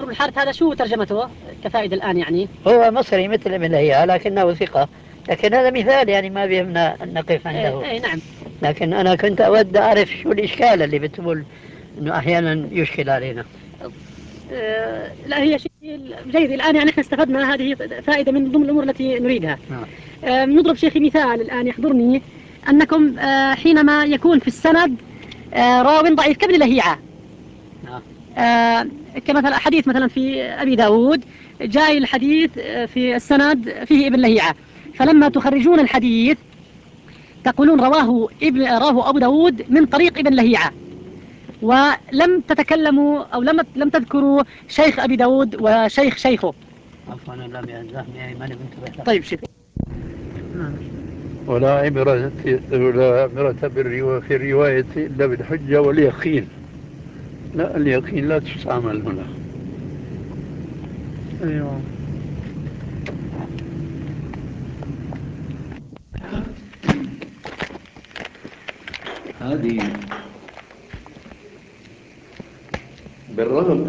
الحارث هذا شو ترجمته كفائدة الآن يعني؟ هو مصري مثل ابن لهيعة لكنه ثقة، لكن هذا مثال يعني ما بيهمنا أن نقف عنده. أي نعم. لكن أنا كنت أود أعرف شو الإشكال اللي بتقول أنه أحيانا يشكل علينا. لا هي شيء جيد. الآن يعني احنا استفدنا هذه فائدة من ضمن الأمور التي نريدها. نضرب شيخي مثال الآن يحضرني أنكم حينما يكون في السند راو ضعيف كابن لهيعة، كمثلا حديث مثلا في أبي داود جاء الحديث في السند فيه ابن لهيعة، فلما تخرجون الحديث تقولون رواه أبو داود من طريق ابن لهيعة، ولم تتكلموا أو لم تذكروا شيخ أبي داود وشيخ شيخه. عفوا لم يلزمني ما انتبه. طيب شيخ. ولا عبرة في الرواية إلا بالحجة واليقين. لا، اليقين لا تستعمل هنا. أيوة. هذه بالرغم